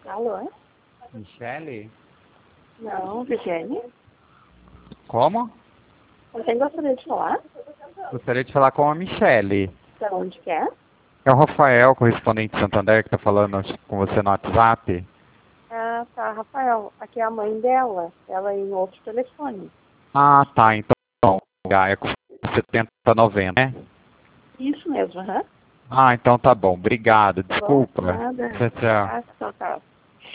Alô? Michele? Não, Virginia? Como? Com quem gostaria de falar? Gostaria de falar com a Michele. Da onde que é? É o Rafael, correspondente de Santander, que está falando com você no WhatsApp. Ah, tá, Rafael. Aqui é a mãe dela. Ela é em outro telefone. Ah, tá. Então, é com 7090, né? Isso mesmo, aham. Ah, então tá bom. Obrigado. Bom, Desculpa. nada. Tchau, tchau. Ah, tchau, tchau.